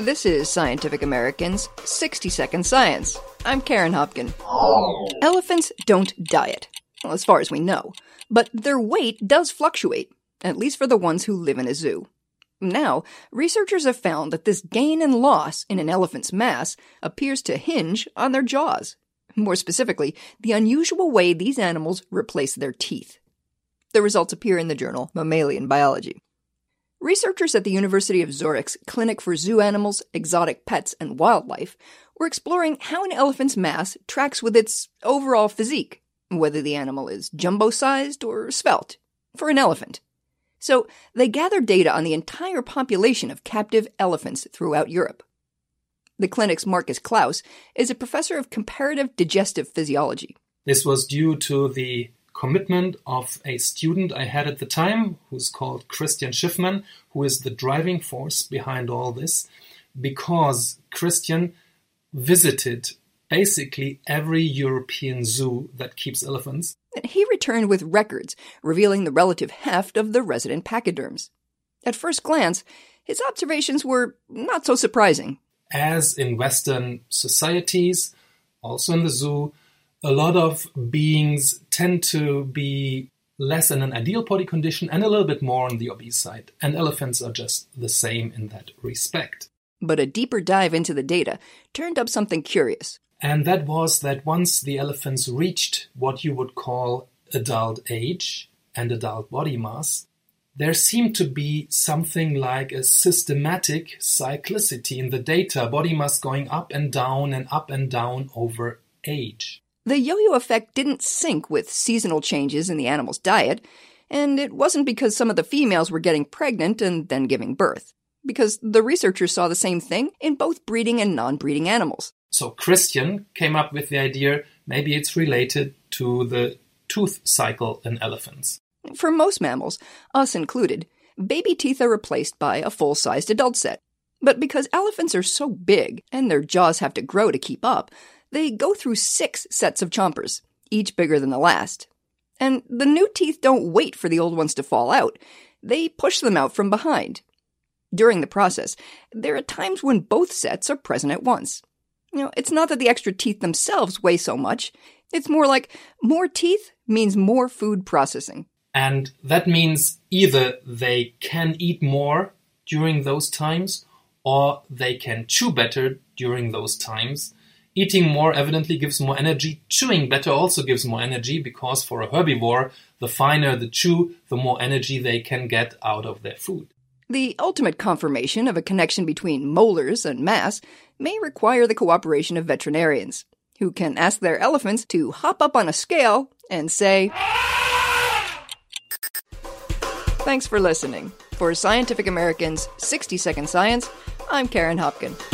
This is Scientific American's 60-Second Science. I'm Karen Hopkin. Elephants don't diet, well, as far as we know, but their weight does fluctuate, at least for the ones who live in a zoo. Now, researchers have found that this gain and loss in an elephant's mass appears to hinge on their jaws. More specifically, the unusual way these animals replace their teeth. The results appear in the journal Mammalian Biology. Researchers at the University of Zurich's Clinic for Zoo Animals, Exotic Pets, and Wildlife were exploring how an elephant's mass tracks with its overall physique, whether the animal is jumbo-sized or svelte, for an elephant. So they gathered data on the entire population of captive elephants throughout Europe. The clinic's Marcus Klaus is a professor of comparative digestive physiology. This was due to the commitment of a student I had at the time, who's called Christian Schiffman, who is the driving force behind all this, because Christian visited basically every European zoo that keeps elephants. He returned with records revealing the relative heft of the resident pachyderms. At first glance, his observations were not so surprising. As in Western societies, also in the zoo, a lot of beings tend to be less in an ideal body condition and a little bit more on the obese side. And elephants are just the same in that respect. But a deeper dive into the data turned up something curious. And that was that once the elephants reached what you would call adult age and adult body mass, there seemed to be something like a systematic cyclicity in the data, body mass going up and down over age. The yo-yo effect didn't sync with seasonal changes in the animal's diet, and it wasn't because some of the females were getting pregnant and then giving birth, because the researchers saw the same thing in both breeding and non-breeding animals. So Christian came up with the idea maybe it's related to the tooth cycle in elephants. For most mammals, us included, baby teeth are replaced by a full-sized adult set. But because elephants are so big and their jaws have to grow to keep up, they go through 6 sets of chompers, each bigger than the last. And the new teeth don't wait for the old ones to fall out. They push them out from behind. During the process, there are times when both sets are present at once. It's not that the extra teeth themselves weigh so much. It's more like more teeth means more food processing. And that means either they can eat more during those times or they can chew better during those times. Eating more evidently gives more energy. Chewing better also gives more energy because for a herbivore, the finer the chew, the more energy they can get out of their food. The ultimate confirmation of a connection between molars and mass may require the cooperation of veterinarians, who can ask their elephants to hop up on a scale and say, Thanks for listening. For Scientific American's 60-Second Science, I'm Karen Hopkin.